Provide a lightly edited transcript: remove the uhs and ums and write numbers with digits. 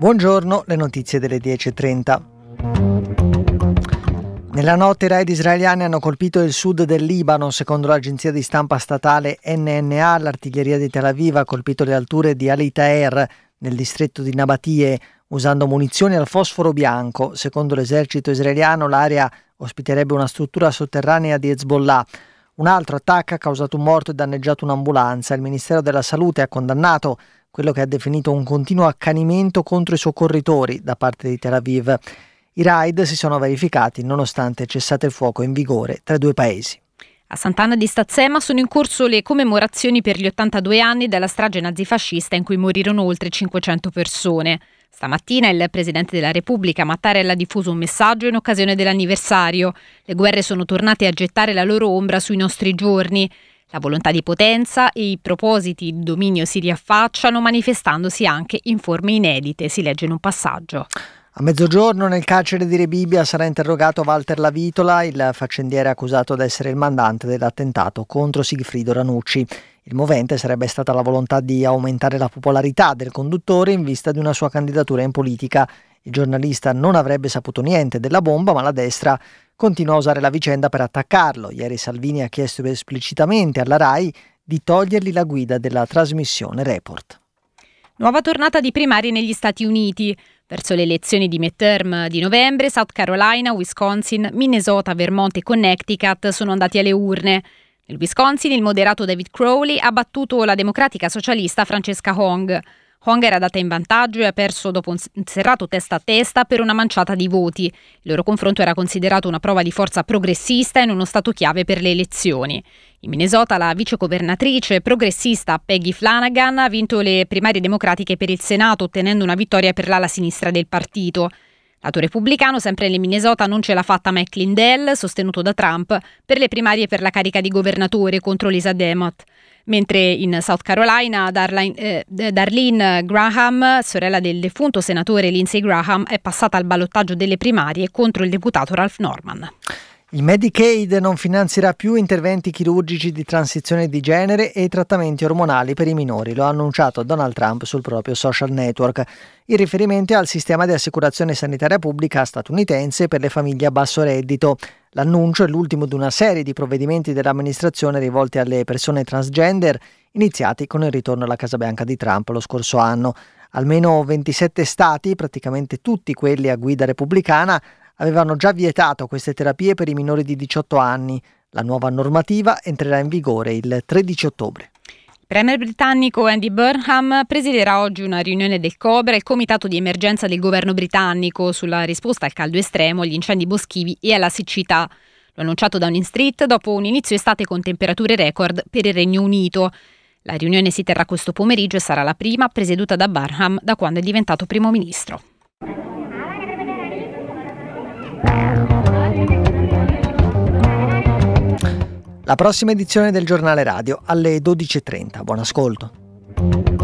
Buongiorno, le notizie delle 10:30. Nella notte i raid israeliani hanno colpito il sud del Libano. Secondo l'agenzia di stampa statale NNA, l'artiglieria di Tel Aviv ha colpito le alture di Ali Taher, nel distretto di Nabatie, usando munizioni al fosforo bianco. Secondo l'esercito israeliano, l'area ospiterebbe una struttura sotterranea di Hezbollah. Un altro attacco ha causato un morto e danneggiato un'ambulanza. Il Ministero della Salute ha condannato quello che ha definito un continuo accanimento contro i soccorritori da parte di Tel Aviv. I raid si sono verificati nonostante il cessate il fuoco in vigore tra i due paesi. A Sant'Anna di Stazzema sono in corso le commemorazioni per gli 82 anni della strage nazifascista in cui morirono oltre 500 persone. Stamattina il Presidente della Repubblica Mattarella ha diffuso un messaggio in occasione dell'anniversario. Le guerre sono tornate a gettare la loro ombra sui nostri giorni. La volontà di potenza e i propositi di dominio si riaffacciano, manifestandosi anche in forme inedite, si legge in un passaggio. A mezzogiorno nel carcere di Rebibbia sarà interrogato Walter Lavitola, il faccendiere accusato di essere il mandante dell'attentato contro Sigfrido Ranucci. Il movente sarebbe stata la volontà di aumentare la popolarità del conduttore in vista di una sua candidatura in politica. Il giornalista non avrebbe saputo niente della bomba, ma la destra continua a usare la vicenda per attaccarlo. Ieri Salvini ha chiesto esplicitamente alla RAI di togliergli la guida della trasmissione Report. Nuova tornata di primarie negli Stati Uniti. Verso le elezioni di midterm di novembre, South Carolina, Wisconsin, Minnesota, Vermont e Connecticut sono andati alle urne. Nel Wisconsin il moderato David Crowley ha battuto la democratica socialista Francesca Hong. Hong era data in vantaggio e ha perso dopo un serrato testa a testa per una manciata di voti. Il loro confronto era considerato una prova di forza progressista in uno stato chiave per le elezioni. In Minnesota la vicegovernatrice progressista Peggy Flanagan ha vinto le primarie democratiche per il Senato, ottenendo una vittoria per l'ala sinistra del partito. Lato repubblicano, sempre nel Minnesota, non ce l'ha fatta Mike Lindell, sostenuto da Trump, per le primarie per la carica di governatore contro Lisa Demott. Mentre in South Carolina Darlene Graham, sorella del defunto senatore Lindsey Graham, è passata al ballottaggio delle primarie contro il deputato Ralph Norman. Il Medicaid non finanzierà più interventi chirurgici di transizione di genere e trattamenti ormonali per i minori, lo ha annunciato Donald Trump sul proprio social network. Il riferimento è al sistema di assicurazione sanitaria pubblica statunitense per le famiglie a basso reddito. L'annuncio è l'ultimo di una serie di provvedimenti dell'amministrazione rivolti alle persone transgender, iniziati con il ritorno alla Casa Bianca di Trump lo scorso anno. Almeno 27 stati, praticamente tutti quelli a guida repubblicana, avevano già vietato queste terapie per i minori di 18 anni. La nuova normativa entrerà in vigore il 13 ottobre. Il premier britannico Andy Burnham presiderà oggi una riunione del COBRA, il comitato di emergenza del governo britannico, sulla risposta al caldo estremo, agli incendi boschivi e alla siccità. Lo annunciato Downing Street dopo un inizio estate con temperature record per il Regno Unito. La riunione si terrà questo pomeriggio e sarà la prima presieduta da Burnham da quando è diventato primo ministro. La prossima edizione del giornale radio alle 12:30. Buon ascolto.